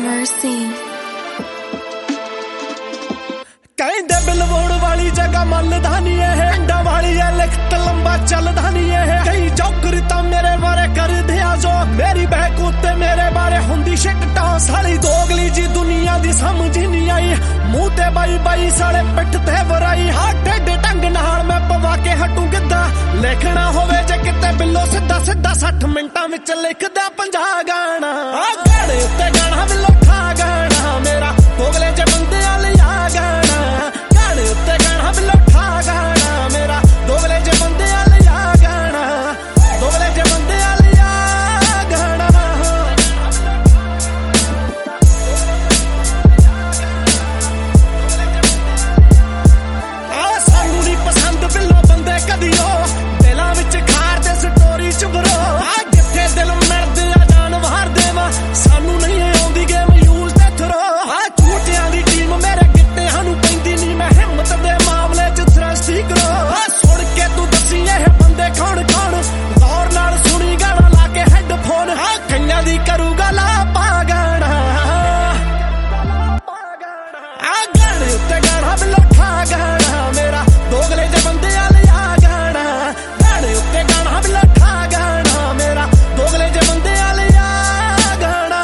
Mercy. ਕਹਿੰਦੇ billboard ਵਾਲੀ ਜਗ੍ਹਾ ਮੱਲਦਾ ਨੀ ਇਹ ਪਿੰਡਾਂ ਵਾਲੀ ਐ ਲਿਖਤ ਲੰਬਾ ਚੱਲਦਾ ਨੀ ਇਹ ਕਈ ਜੋਕਰ ਤਾਂ ਮੇਰੇ ਬਾਰੇ ਕਰਦੇ ਆ ਜੋ ਮੇਰੀ ਬੈਕ ਉੱਤੇ ਮੇਰੇ ਬਾਰੇ ਹੁੰਦੀ ਸ਼ਿਕਟਾਂ ਸਾਲੀ ਦੋਗਲੀ ਜੀ ਦੁਨੀਆ ਦੀ ਸਮਝ ਨਹੀਂ ਆਈ ਮੂੰਹ ਤੇ ਬਾਈ ਬਾਈ ਸਾਲੇ ਪਿੱਠ ਤੇ ਵਰਾਈ ਢਿੱਡ ਢੰਗ ਨਾਲ ਮੈਂ ਪਵਾ ਕੇ ਹਟੂ ਗਿੱਧਾ ਲਿਖਣਾ ਹੋਵੇ ਜੇ ਕਿਤੇ ਬਿੱਲੋ ਸਿੱਧਾ 60 ਮਿੰਟਾਂ ਵਿੱਚ ਲਿਖਦਾ 50 ਗਾਣਾ ਆ ਗਾਣੇ ਉੱਤੇ ਗਾਣਾ ਬਿੱਲੋ ਠਾ ਗਾਣਾ ਮੇਰਾ ਦੋਗਲੇ ਜੇ ਬੰਦਿਆਂ ਲਈ ਆ ਗਾਣਾ ਗਾਣੇ ਉੱਤੇ ਗਾਣਾ ਬਿੱਲੋ ਠਾ ਗਾਣਾ ਮੇਰਾ ਦੋਗਲੇ ਜੇ ਬੰਦਿਆਂ ਲਈ ਆ ਗਾਣਾ ਦੋਗਲੇ ਜੇ ਬੰਦਿਆਂ ਲਈ ਆ ਗਾਣਾ ਆ ਸਾਨੂੰ ਨਹੀਂ ਪਸੰਦ ਬਿੱਲੋ ਬੰਦੇ ਕਦੀ ਉਹ ਦਿਲਾਂ ਵਿੱਚ ਖਾਰ ਦੇ ਸਟੋਰੀ ਚ ਬਰੋ ਆ ਜਿੱਥੇ ਦਿਲ ਮਿਲਦੇ ਆ ਜਾਨ ਵਾਰ ਦੇਵਾ ਸਾਨੂੰ ਨਹੀਂ ਆਉਂਦੀ ਗੇਮ ਯੂਜ਼ ਤੇ ਥਰੋ ਆ ਝੂਟਿਆਂ ਦੀ ਟੀਮ ਮੇਰੇ ਗਿੱਟਿਆਂ ਨੂੰ ਪੈਂਦੀ ਨਹੀਂ ਮੈਂ ਹਿੰਮਤ ਦੇ ਮਾਮਲੇ ਚ ਥਰਸਟੀ ਕਰੋ ਆ ਸੁਣ ਕੇ ਤੂੰ ਦੱਸੀ ਇਹ ਬੰਦੇ ਕੌਣ ਕੌਣ ਜ਼ੋਰ ਨਾਲ ਸੁਣੀ ਗਾਣਾ ਲਾ ਕੇ ਹੈੱਡਫੋਨ ਆ ਕਈਆਂ ਦੀ ਕਰੂਗਾ ਲਾਪਾ ਗਾਣਾ ਆ ਗਾਣੇ ਉੱਤੇ ਗਾਣਾ ਬਿੱਲੋ ਠਾ ਗਾਣਾ ਮੇਰਾ ਦੋਗਲੇ ਜੇ ਬੰਦਿਆਂ ਲਈ ਆ ਗਾਣਾ ਗਾਣੇ ਉੱਤੇ ਗਾਣਾ ਬਿੱਲੋ ਠਾ ਗਾਣਾ ਮੇਰਾ ਦੋਗਲੇ ਜੇ ਬੰਦਿਆਂ ਲਈ ਆ ਗਾਣਾ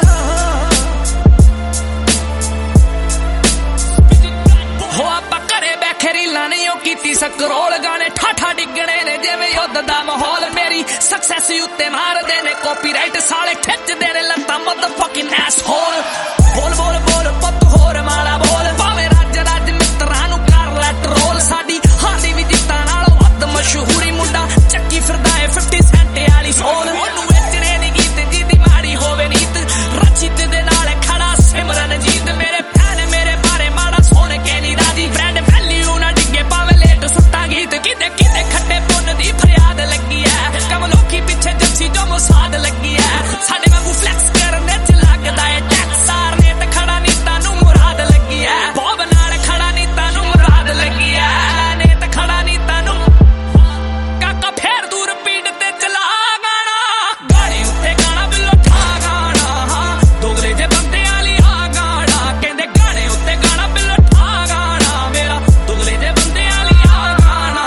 ਹੋ ਆਪਾਂ ਘਰੇ ਬੈਠੇ ਰੀਲਾਂ ਨਹੀਂ ਉਹ ਕੀਤੀ ਸਕਰੋਲ ਗਾਣੇ ਠਾਠਾ ਡਿੱਗਣੇ ਨੇ ਜਿਵੇਂ ਯੁੱਧ ਦਾ ਮਾਹੌਲ ਮੇਰੀ ਸਕਸੈਸ ਉੱਤੇ ਮਾਰਦੇ ਨੇ ਕਾਪੀਰਾਈਟ ਸਾਲੇ ਖਿੱਚਦੇ ਨੇ ਲੱਤਾਂ ਮਦਰਫਕਿੰਗ ਐਸਹੋਲ ਬੋਲ ਬੋਲ ਬੋਲ ਪੁੱਤ ਹੋਰ ਮਾਲਾ ਬੋਲ ਭਾਵੇਂ ਰੱਜ ਰੱਜ ਮਿੱਤਰਾਂ ਨੂੰ ਕਰ ਲੈ ਟਰੋਲ ਸਾਡੀ ਹਾਰਦੀ ਵੀ ਜਿੱਤਾਂ ਨਾਲੋਂ ਵੱਧ ਮਸ਼ਹੂਰੀ ਮੁੰਡਾ ਚੱਕੀ ਫਿਰਦਾ ਏ 50 ਸੈਂਟ ਵਾਲੀ ਸੋਲ ਉਹਨੂੰ ਵੇਚਣੇ ਨੀ ਗੀਤ ਜਿਹਦੀ ਮਾੜੀ ਹੋਵੇ ਨੀਤ ਰਚਿਤ ਦੇ ਨਾਲ ਖੜਾ ਸਿਮਰਨ ਜੀਤ ਮੇਰੇ ਫੈਨ ਮੇਰੇ ਬਾਰੇ ਮਾੜਾ ਸੁਣ ਕੇ ਨੀ ਰਾਜੀ ਬ੍ਰਾਂਡ ਵੈਲਿਊ ਨਾ ਡਿੱਗੇ ਭਾਵੇਂ ਲੇਟ ਸੁੱਟਾਂ ਗੀਤ ਕਿਤੇ ਕਿਤੇ ਖੱਟੇ ਪੁੰਨ ਦੀ ਫਰਿਆਦ ਲੱਗੀ ਐ ਕਮ ਲੋਕੀ ਪਿੱਛੇ ਜੱਸੀ ਜੋ ਮੁਸਾਦ ਲੱਗੀ ਐ ਸਾਡੇ ਵਾਂਗੂ ਫਲੈਕਸ ਕਰਨ ਚ ਲੱਗਦਾ ਏ ਟੈਕਸ ਸਾਰਨੇ ਤੇ ਖੜਾ ਨੀ ਤਾਨੂੰ ਮੁਰਾਦ ਲੱਗੀ ਐ ਬੋਬ ਨਾਲ ਖੜਾ ਨੀ ਤਾਨੂੰ ਮੁਰਾਦ ਲੱਗੀ ਐ ਨੇ ਤੇ ਖੜਾ ਨੀ ਤਾਨੂੰ ਕਾਕਾ ਫੇਰ ਦੂਰ ਪੀੜ ਤੇ ਚਲਾ ਗਾਣਾ ਗਾਣੇ ਉੱਤੇ ਗਾਣਾ ਬਿੱਲੋ ਠਾ ਗਾਣਾ ਦੋਗਲੇ ਜੇ ਬੰਦਿਆਂ ਲਈ ਆ ਗਾਣਾ ਕਹਿੰਦੇ ਗਾਣੇ ਉੱਤੇ ਗਾਣਾ ਬਿੱਲੋ ਠਾ ਗਾਣਾ ਮੇਰਾ ਦੋਗਲੇ ਜੇ ਬੰਦਿਆਂ ਲਈ ਆ ਗਾਣਾ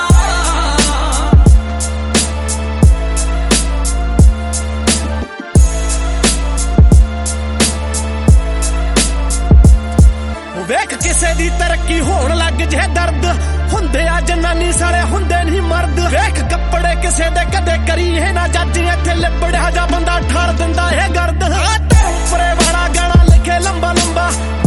ਵੇਖ ਕਿਸੇ ਦੀ ਤਰੱਕੀ ਹੋਣ ਲੱਗ ਜੇ ਦਰਦ ਹੁੰਦੇ ਆ ਜਨਾਨੀ ਸਾਲੇ ਹੁੰਦੇ ਨਹੀਂ ਮਰਦ ਵੇਖ ਕੱਪੜੇ ਕਿਸੇ ਦੇ ਕਦੇ ਕਰੀ ਇਹ ਨਾ ਜੱਜ ਇੱਥੇ ਲਿਬੜਿਆ ਜਾ ਬੰਦਾ ਠਾਰ ਦਿੰਦਾ ਇਹ ਗਰਦ ਆ ਧਰਮਪੁਰੇ ਵਾਲਾ ਗਾਣਾ ਲਿਖੇ ਲੰਬਾ ਲੰਬਾ